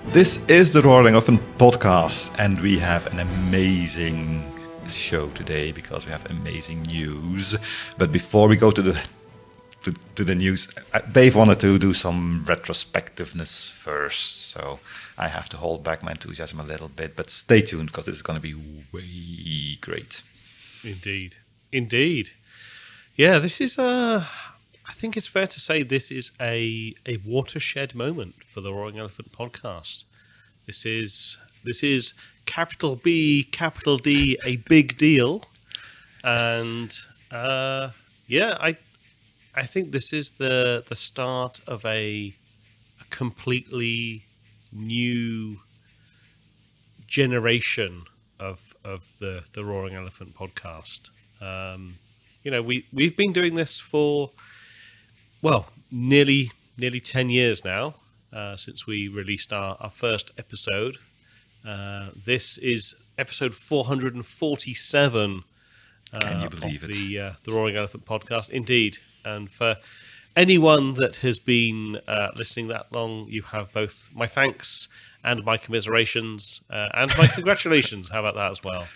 This is the Roaring Elephant podcast, and we have an amazing show today because we have amazing news. But before we go to the news, Dave wanted to do some retrospectiveness first, so I have to hold back my enthusiasm a little bit. But stay tuned because this is going to be way great. Indeed. Yeah, this is I think it's fair to say this is a watershed moment for the Roaring Elephant podcast. This is capital B, capital D, a big deal, and I think this is the start of a completely new generation of the Roaring Elephant podcast. We've been doing this for nearly 10 years now, since we released our first episode. This is episode 447 Can you believe of the Roaring Elephant podcast. Indeed. And for anyone that has been listening that long, you have both my thanks and my commiserations and my congratulations. How about that as well?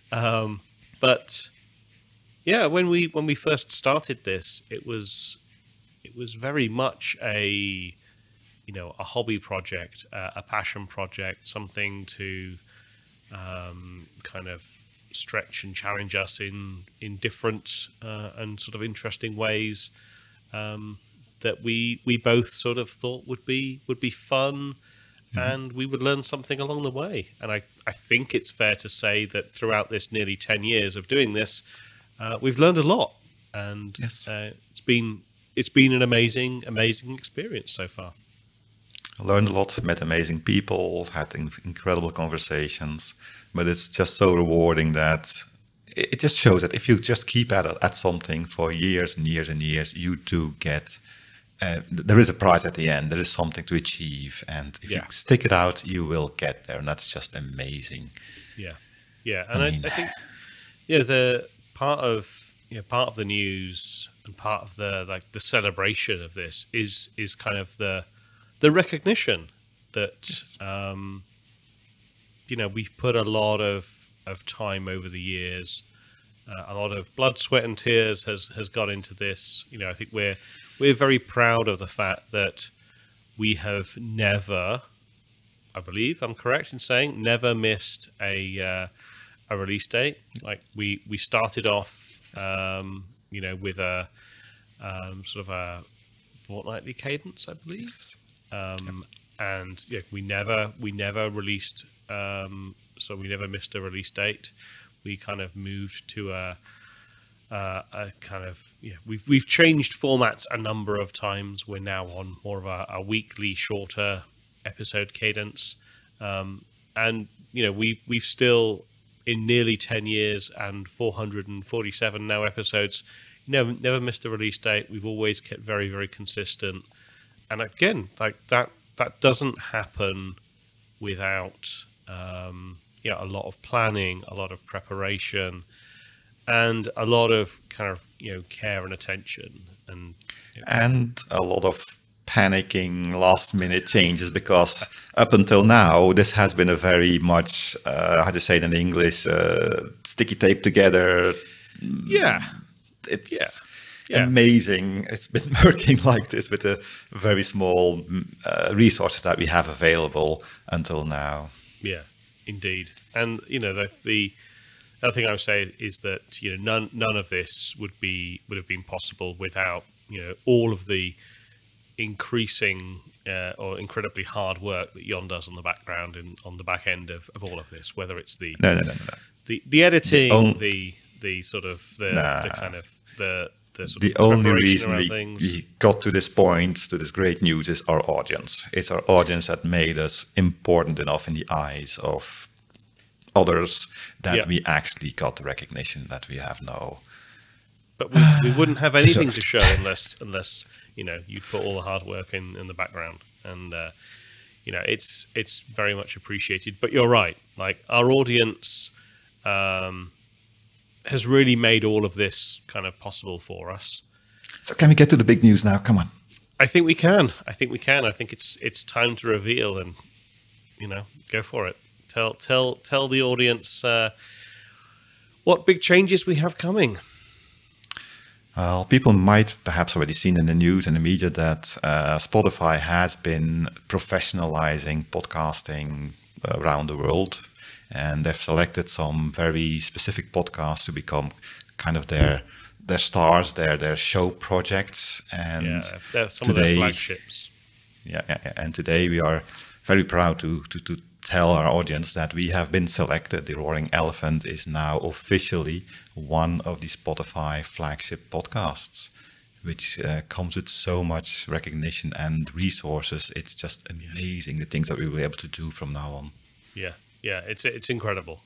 But yeah, when we first started this, it was very much a hobby project, a passion project, something to kind of stretch and challenge us in different and sort of interesting ways that we both sort of thought would be fun, and we would learn something along the way. And I think it's fair to say that throughout this nearly 10 years of doing this, we've learned a lot, and Yes. it's been an amazing experience so far. I learned a lot, met amazing people, had incredible conversations, but it's just so rewarding that it just shows that if you just keep at something for years and years and years, you do get, there is a prize at the end, there is something to achieve, and if you stick it out, you will get there, and that's just amazing. Yeah, and I think the part of the news and part of the celebration of this is kind of the recognition that we've put a lot of time over the years, a lot of blood, sweat, and tears has got into this. I think we're very proud of the fact that we have never, I believe I'm correct in saying, never missed a release date. Like we started off with a sort of a fortnightly cadence, I believe. And we never released, so we never missed a release date. We kind of moved to a kind of we've changed formats a number of times. We're now on more of a weekly, shorter episode cadence, and we've still, in nearly 10 years and 447 now episodes, never missed a release date. We've always kept very, very consistent. And again, like that doesn't happen without a lot of planning, a lot of preparation, and a lot of kind of care and attention, And a lot of panicking last minute changes, because up until now this has been a very much how to say it in English, sticky tape together. It's amazing. It's been working like this with the very small resources that we have available until now. Yeah, indeed. And the other thing I would say is that none of this would have been possible without all of the increasing or incredibly hard work that Jon does on the background and on the back end of all of this. Whether it's the editing, the sort of the kind of the sort the of only preparation reason around we got to this point, to this great news, is our audience. It's our audience that made us important enough in the eyes of others that we actually got the recognition that we have now. But we wouldn't have anything to show unless you put all the hard work in the background, and it's very much appreciated. But you're right, like our audience has really made all of this kind of possible for us. So can we get to the big news now? Come on. I think we can. I think it's time to reveal, and go for it. Tell the audience what big changes we have coming. Well, people might perhaps already seen in the news and the media that Spotify has been professionalizing podcasting around the world, and they've selected some very specific podcasts to become kind of their stars, their show projects, and they're some of their flagships. Yeah, and today we are very proud to tell our audience that we have been selected. The Roaring Elephant is now officially one of the Spotify flagship podcasts, which comes with so much recognition and resources. It's just amazing the things that we will be able to do from now on. Yeah, it's incredible.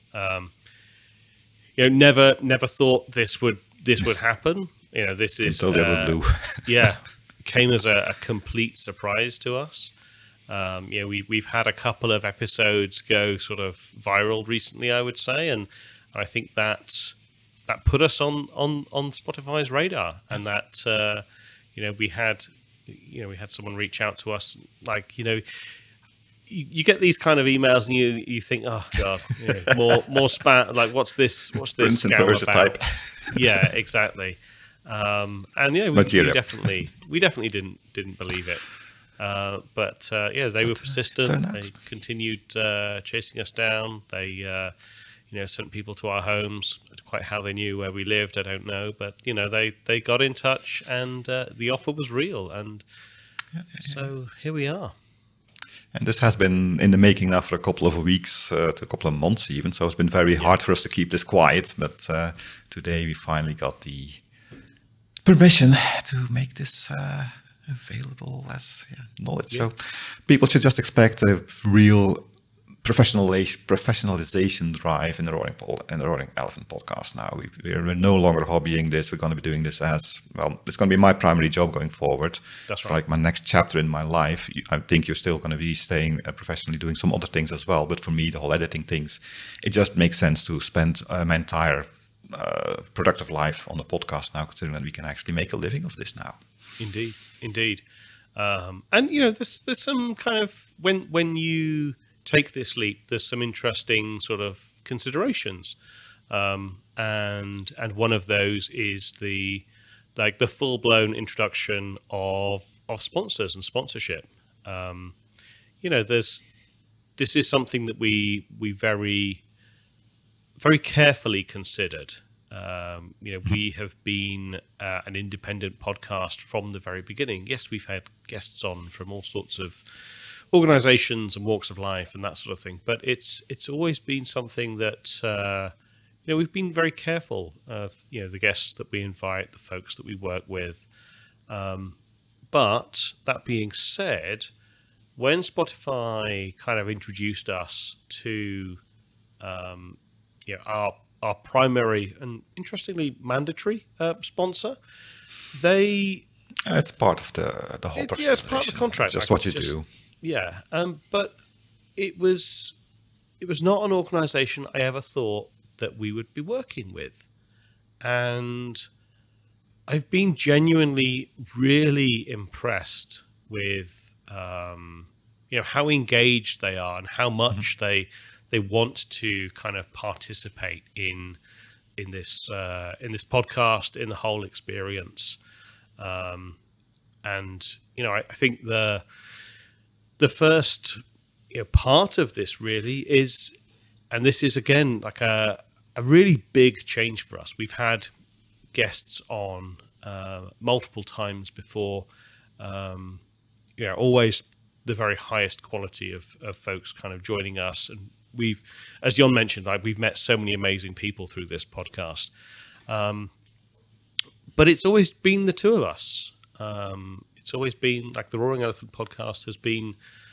Never thought this would happen. This is totally out of the blue. Yeah, came as a complete surprise to us. We've had a couple of episodes go sort of viral recently, I would say, and I think that put us on Spotify's radar, and that we had someone reach out to us, like you get these kind of emails and you think, oh god, more spam, like what's this Prince and scam Persia about? type. Yeah, exactly. We definitely didn't believe it. But they were persistent. They continued chasing us down. They sent people to our homes. Quite how they knew where we lived, I don't know. But they got in touch, and the offer was real. And so here we are. And this has been in the making now for a couple of weeks, to a couple of months even. So it's been very hard for us to keep this quiet. But today we finally got the permission to make this available as knowledge. Yeah. So people should just expect a real professionalization drive in the Roaring Elephant podcast now. We're no longer hobbying this. We're going to be doing this as, well, it's going to be my primary job going forward. That's it's right. Like my next chapter in my life. I think you're still going to be staying professionally doing some other things as well. But for me, the whole editing things, it just makes sense to spend my entire productive life on the podcast now, considering that we can actually make a living of this now. Indeed. And there's some kind of when you take this leap, there's some interesting sort of considerations, and one of those is the full blown introduction of sponsors and sponsorship. This is something that we very very carefully considered. We have been an independent podcast from the very beginning. Yes, we've had guests on from all sorts of organizations and walks of life and that sort of thing, but it's always been something that we've been very careful of the guests that we invite, the folks that we work with. But that being said, when Spotify kind of introduced us to our primary and interestingly mandatory sponsor, it's part of the whole process. Yeah, it's part of the contract. It's just what you do. Yeah, but it was not an organisation I ever thought that we would be working with, and I've been genuinely really impressed with how engaged they are and how much they want to kind of participate in this podcast, in the whole experience, and I think the first part of this really is, and this is again like a really big change for us. We've had guests on multiple times before, always the very highest quality of folks kind of joining us, and we've, as Jon mentioned, we've met so many amazing people through this podcast, but it's always been the two of us. It's always been like the Roaring Elephant podcast has been,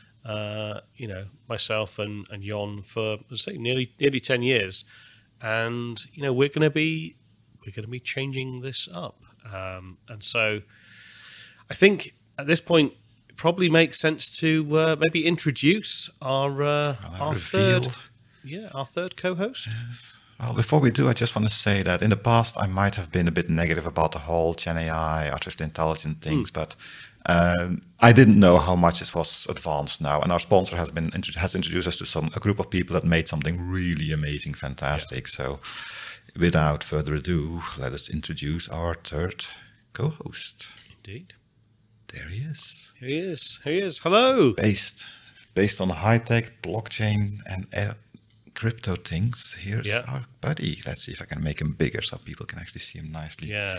myself and Jon for, let's say, nearly 10 years, and we're going to be changing this up, and so I think at this point it probably makes sense to maybe introduce our third co-host. Yes. Well, before we do, I just want to say that in the past I might have been a bit negative about the whole Gen AI, artificial intelligence things, but I didn't know how much this was advanced now, and our sponsor has introduced us to a group of people that made something really amazing, fantastic. So, without further ado, let us introduce our third co-host. Indeed. There he is. Here he is. Here he is. Hello. Based on high-tech blockchain and crypto things. Here's our buddy. Let's see if I can make him bigger so people can actually see him nicely. Yeah.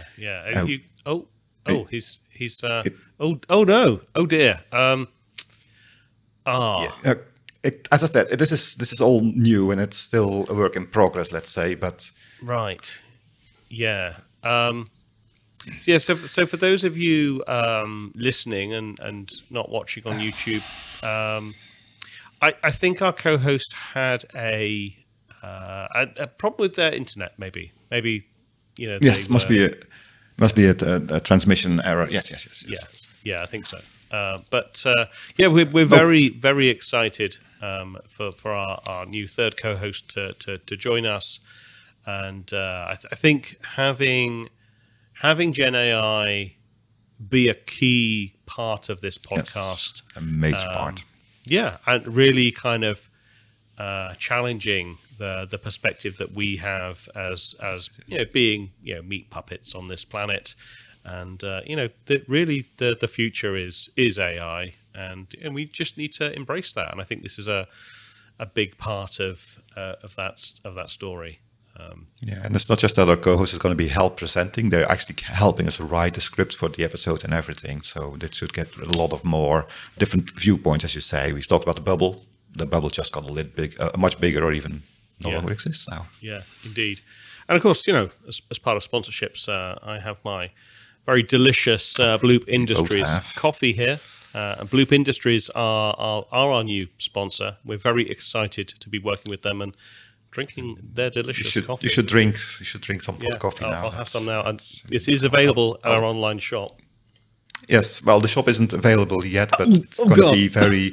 He's oh no. Oh dear. As I said, this is all new and it's still a work in progress, let's say, but right. Yeah. So for those of you listening and not watching on YouTube, I think our co-host had a problem with their internet. Maybe yes, must be a transmission error. Yes. Yeah, I think so. But we're very very excited for our new third co-host to join us, and I think having Gen AI be a key part of this podcast, a major part. Yeah, and really kind of challenging the perspective that we have as being meat puppets on this planet, and really the future is AI, and we just need to embrace that. And I think this is a big part of that story. And it's not just that our co-host is going to be help presenting; they're actually helping us write the scripts for the episodes and everything. So that should get a lot of more different viewpoints, as you say. We've talked about the bubble. The bubble just got a little big, much bigger, or even no longer exists now. Yeah, indeed. And of course, as part of sponsorships, I have my very delicious Bloop Industries coffee here. Bloop Industries are our new sponsor. We're very excited to be working with them and drinking their delicious coffee. You should drink some hot coffee now. I'll have some now. And it is available at our online shop. Yes, well, the shop isn't available yet, but it's going to be very.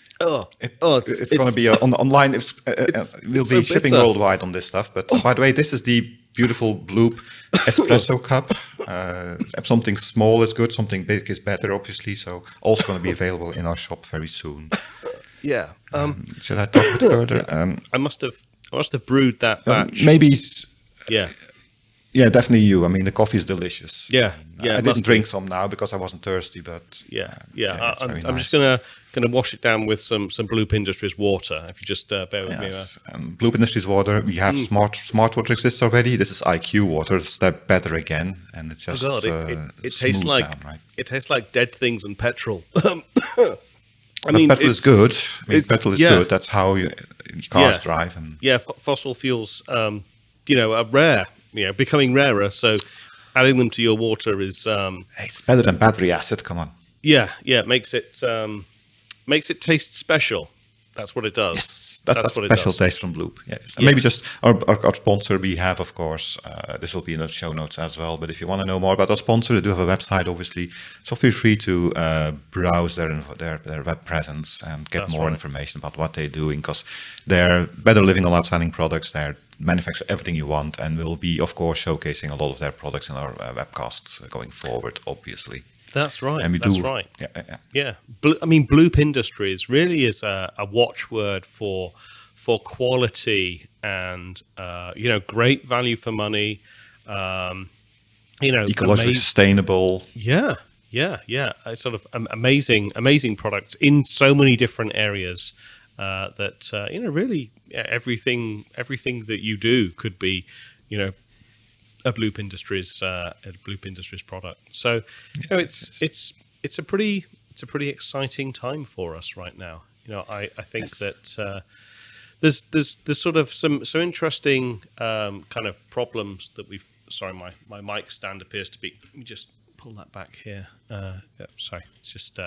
It's going to be online. We'll be shipping worldwide on this stuff. But by the way, this is the beautiful Bloop espresso cup. Something small is good. Something big is better, obviously. So also going to be available in our shop very soon. Yeah. Should I talk a bit further? I must have brewed that batch. Maybe. Yeah. Yeah, definitely you. I mean, the coffee is delicious. Yeah. I didn't drink some now because I wasn't thirsty, but I'm just gonna wash it down with some Bloop Industries water. If you just bear with me. Bloop Industries water. We have smart water exists already. This is IQ water, a step better again, and it's just it tastes like it tastes like dead things and petrol. Petrol is good. Petrol is good. That's how cars drive. And fossil fuels, are rare. Becoming rarer. So adding them to your water is it's better than battery acid. Come on. Yeah. It makes it taste special. That's what it does. Yes. That's what special taste from Bloop. Yes. And maybe just our sponsor. We have, of course, this will be in the show notes as well. But if you want to know more about our sponsor, they do have a website, obviously. So feel free to browse their web presence and get more information about what they're doing, because they're better living on outstanding products. They're manufacture everything you want, and we'll be, of course, showcasing a lot of their products in our webcasts going forward, obviously. That's right. And That's right. Yeah. Bloop Industries really is a watchword for quality and great value for money. Ecologically sustainable. Yeah. Sort of amazing products in so many different areas. That really everything that you do could be, a Bloop Industries product. So it's a pretty exciting time for us right now. I think that there's sort of some interesting kind of problems that we've. Sorry, my mic stand appears to be. Let me just pull that back here. Sorry, it's just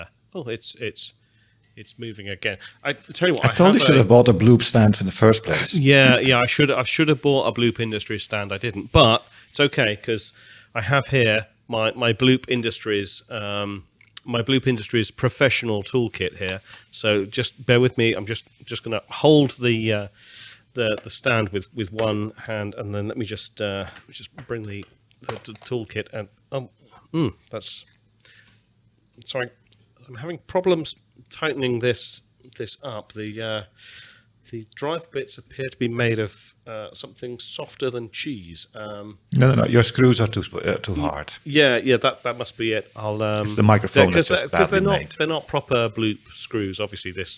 it's moving again. I tell you what, I told you should have bought a Bloop stand in the first place. Yeah, I should have bought a Bloop Industries stand. I didn't, but it's okay because I have here my Bloop Industries professional toolkit here. So just bear with me. I'm just going to hold the stand with one hand, and then let me just bring the toolkit and that's. sorry, I'm having problems tightening this up. The drive bits appear to be made of something softer than cheese. No. Your screws are too hard. Yeah, that must be it. I'll It's the microphone that's just badly made. They're not proper Bloop screws. Obviously, this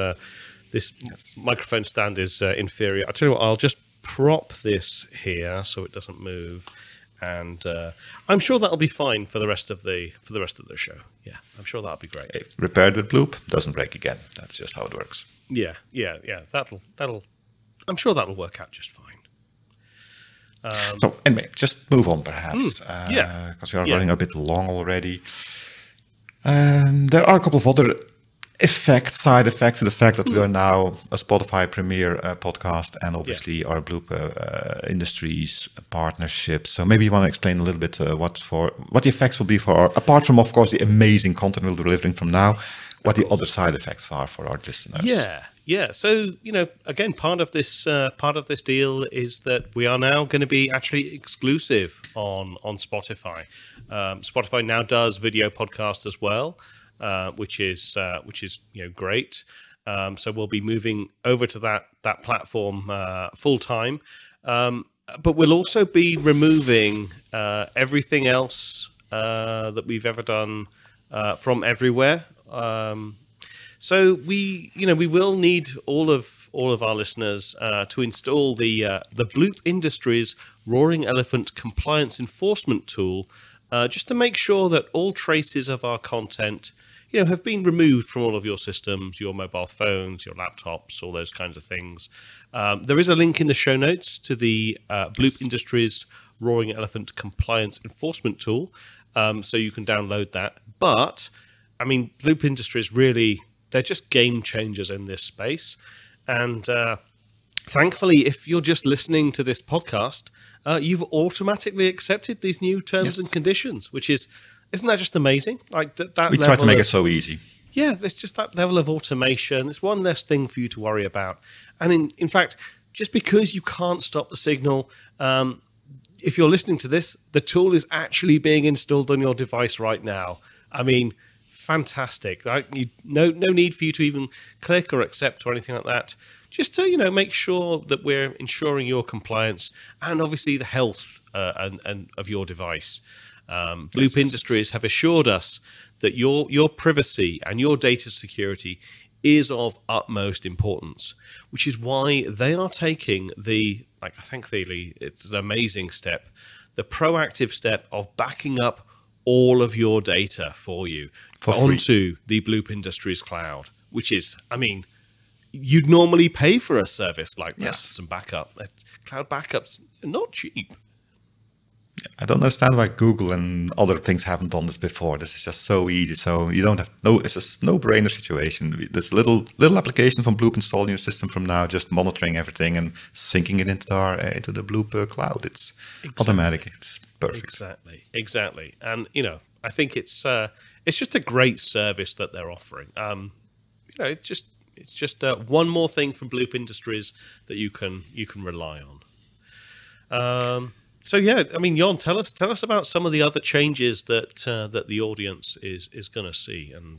microphone stand is inferior. I'll tell you what. I'll just prop this here so it doesn't move, and I'm sure that'll be fine for the rest of the show. Yeah, I'm sure that'll be great. If repaired with Bloop, doesn't break again. That's just how it works. Yeah. That'll. I'm sure that'll work out just fine. So anyway, just move on perhaps. Yeah. Because we are running a bit long already. There are a couple of other side effects to the fact that we are now a Spotify Premier podcast and obviously our Bloop Industries partnership. So maybe you want to explain a little bit what the effects will be apart from, of course, the amazing content we'll be delivering from now, what the other side effects are for our listeners. Yeah. So, again, part of this deal is that we are now going to be actually exclusive on Spotify. Spotify now does video podcast as well, which is great. So we'll be moving over to that platform full time. But we'll also be removing everything else that we've ever done from everywhere. So we will need all of our listeners to install the Bloop Industries Roaring Elephant compliance enforcement tool, just to make sure that all traces of our content, have been removed from all of your systems, your mobile phones, your laptops, all those kinds of things. There is a link in the show notes to the Bloop Industries Roaring Elephant compliance enforcement tool, so you can download that. But I mean, Bloop Industries really, they're just game changers in this space. And thankfully, if you're just listening to this podcast, you've automatically accepted these new terms and conditions, which isn't that just amazing? Like that we try to make it so easy. Yeah, there's just that level of automation. It's one less thing for you to worry about. And in fact, just because you can't stop the signal, if you're listening to this, the tool is actually being installed on your device right now. I mean, fantastic, right? No need for you to even click or accept or anything like that. Just to make sure that we're ensuring your compliance and obviously the health and of your device. Bloop Industries have assured us that your privacy and your data security is of utmost importance, which is why they are taking thankfully it's an amazing step, the proactive step of backing up all of your data for you onto the Bloop Industries cloud, which is, I mean, you'd normally pay for a service like that, some backup. Cloud backups are not cheap. I don't understand why Google and other things haven't done this before. This is just so easy. So you don't have it's a no-brainer situation. This little application from Bloop installed in your system from now, just monitoring everything and syncing it into the Bloop cloud. It's automatic. It's perfect. Exactly. And I think it's just a great service that they're offering. It's just one more thing from Bloop Industries that you can rely on. So yeah, I mean, Jon, tell us about some of the other changes that the audience is going to see, and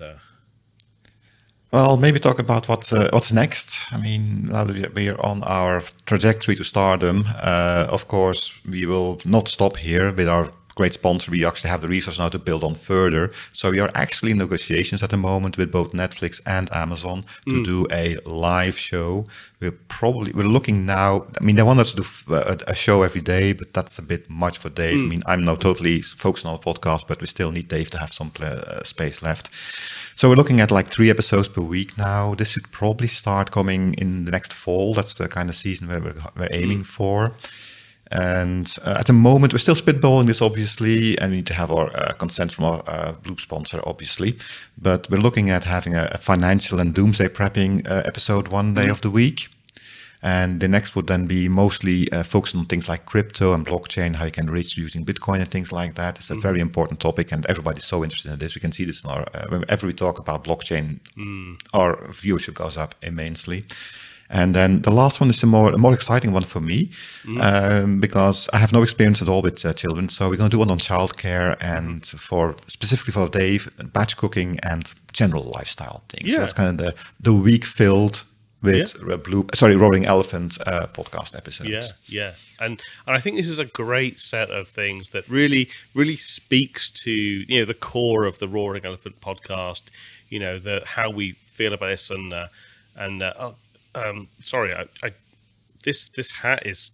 well, maybe talk about what's next. I mean, now that we are on our trajectory to stardom, of course, we will not stop here with our great sponsor. We actually have the resource now to build on further. So we are actually in negotiations at the moment with both Netflix and Amazon to do a live show. We're looking now. I mean, they want us to do a show every day, but that's a bit much for Dave. I mean, I'm now totally focused on the podcast, but we still need Dave to have some space left. So we're looking at like 3 episodes per week now. This should probably start coming in the next fall. That's the kind of season where we're aiming for. And at the moment, we're still spitballing this, obviously, and we need to have our consent from our Bloop sponsor, obviously. But we're looking at having a financial and doomsday prepping episode one day of the week. And the next would then be mostly focused on things like crypto and blockchain, how you can reach using Bitcoin and things like that. It's a very important topic, and everybody's so interested in this. We can see this in our whenever we talk about blockchain, our viewership goes up immensely. And then the last one is a more exciting one for me, because I have no experience at all with children. So we're going to do one on childcare and specifically for Dave, batch cooking and general lifestyle things. So Yeah. that's kind of the week filled with Roaring Elephant podcast episodes. Yeah. And I think this is a great set of things that really speaks to the core of the Roaring Elephant podcast. How we feel about this this hat is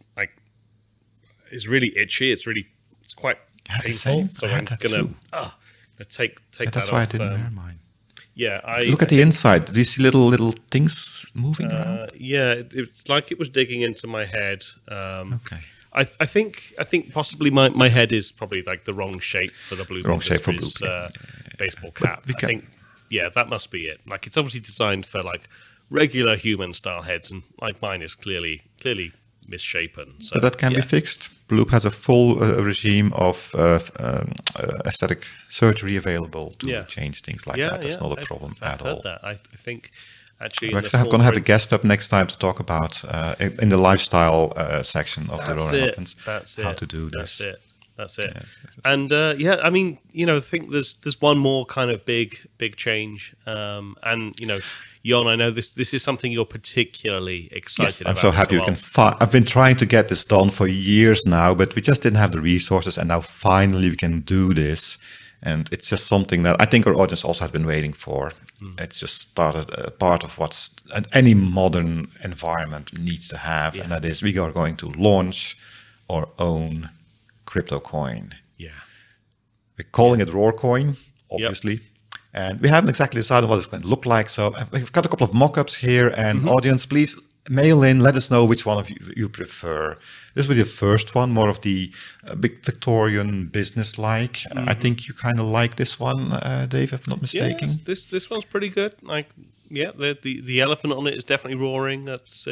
really itchy. It's quite painful. So I'm gonna take that that's off. why I didn't wear mine. Yeah, Look at the inside. Do you see little things moving around? Yeah, it's like it was digging into my head. Okay. I think possibly my head is probably like the wrong shape for the Bloop Industries baseball cap. I think that must be it. Like it's obviously designed for like regular human style heads, and like mine is clearly misshapen. So But that can be fixed. Bloop has a full regime of aesthetic surgery available to change things like that. That's not a problem at all. That. I think actually We're actually going to have a guest up next time to talk about in the lifestyle section of the Roaring Elephants how to do this. That's it. Yes. And I mean, I think there's one more kind of big change, and Jon, I know this is something you're particularly excited about. I'm so happy we can. I've been trying to get this done for years now, but we just didn't have the resources, and now finally we can do this. And it's just something that I think our audience also has been waiting for. It's just started a part of what any modern environment needs to have, and that is we are going to launch our own crypto coin. Yeah, we're calling it Roarcoin, obviously. And we haven't exactly decided what it's going to look like. So we've got a couple of mock-ups here. And audience, please mail in. Let us know which one of you prefer. This will be the first one, more of the big Victorian business-like. I think you kind of like this one, Dave, if I'm not mistaken. Yeah, this one's pretty good. Like, the elephant on it is definitely roaring.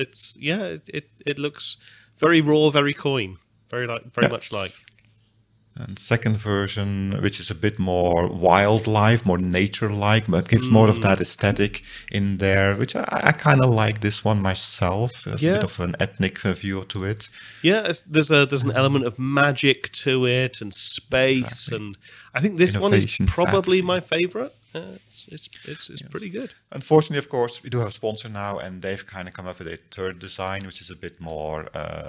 It looks very raw, very coin, very much like. And second version, which is a bit more wildlife, more nature-like, but gives more of that aesthetic in there, which I kind of like this one myself. There's a bit of an ethnic view to it. Yeah, there's an element of magic to it and space, and I think this one is probably my favorite. It's pretty good. Unfortunately, of course, we do have a sponsor now, and they've kind of come up with a third design, which is a bit more.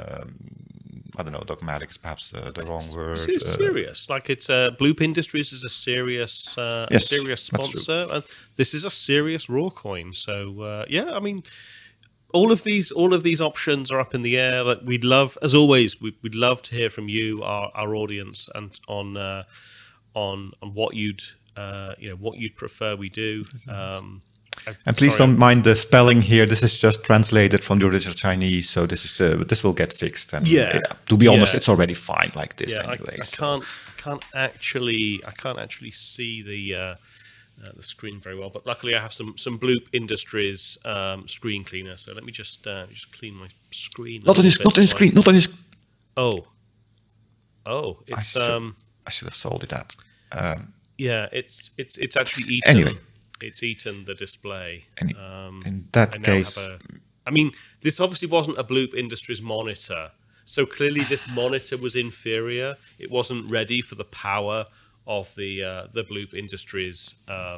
I don't know, dogmatic is perhaps the wrong word. It's serious. Like it's Bloop Industries is a serious sponsor, and this is a serious Roarcoin. So I mean, all of these options are up in the air. Like we'd love, as always, we'd love to hear from you, our audience, and on what you'd prefer we do. And please don't mind the spelling here. This is just translated from the original Chinese, so this will get fixed. And to be honest, it's already fine like this anyway. I can't actually see the screen very well, but luckily I have some Bloop Industries screen cleaner. So let me just clean my screen. Not on your screen. Oh, it's I should have sold it that. It's actually eaten. Anyway. It's eaten the display. In that case, I mean, this obviously wasn't a Bloop Industries monitor, so clearly this monitor was inferior. It wasn't ready for the power of the Bloop Industries,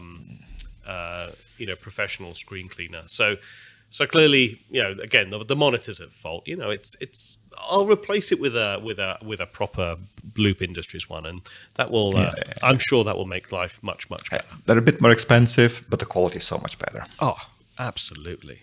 professional screen cleaner. So clearly, again, the monitor's at fault. It's. I'll replace it with a proper Bloop Industries one, and that will. I'm sure that will make life much better. They're a bit more expensive, but the quality is so much better. Oh, absolutely.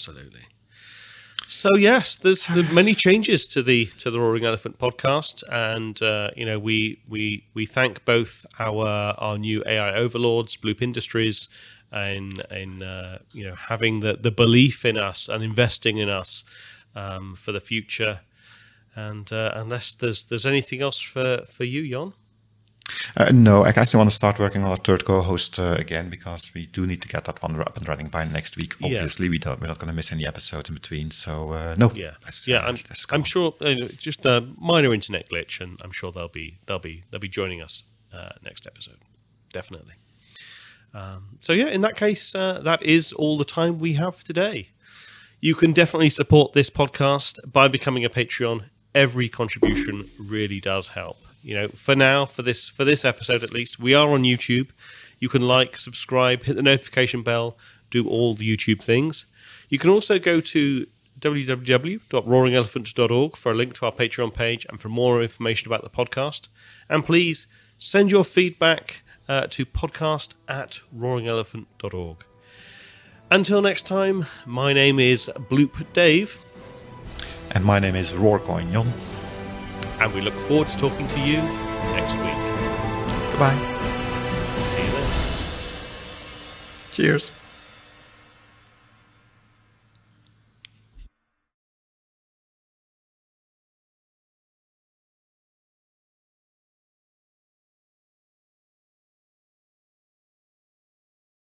So yes, there's many changes to the Roaring Elephant podcast, and we thank both our new AI overlords, Bloop Industries, in having the belief in us and investing in us for the future. And unless there's anything else for you, Jon? No, I actually want to start working on a third co-host again, because we do need to get that one up and running by next week. Obviously, we're not going to miss any episodes in between. So no. I'm sure just a minor internet glitch, and I'm sure they'll be joining us next episode, definitely. So in that case, that is all the time we have today. You can definitely support this podcast by becoming a Patreon. Every contribution really does help. For now, for this episode at least, we are on YouTube. You can like, subscribe, hit the notification bell, do all the YouTube things. You can also go to www.roaringelephant.org for a link to our Patreon page and for more information about the podcast. And please send your feedback to podcast@roaringelephant.org. Until next time, my name is Bloop Dave. And my name is Roarcoin. And we look forward to talking to you next week. Goodbye. See you then. Cheers.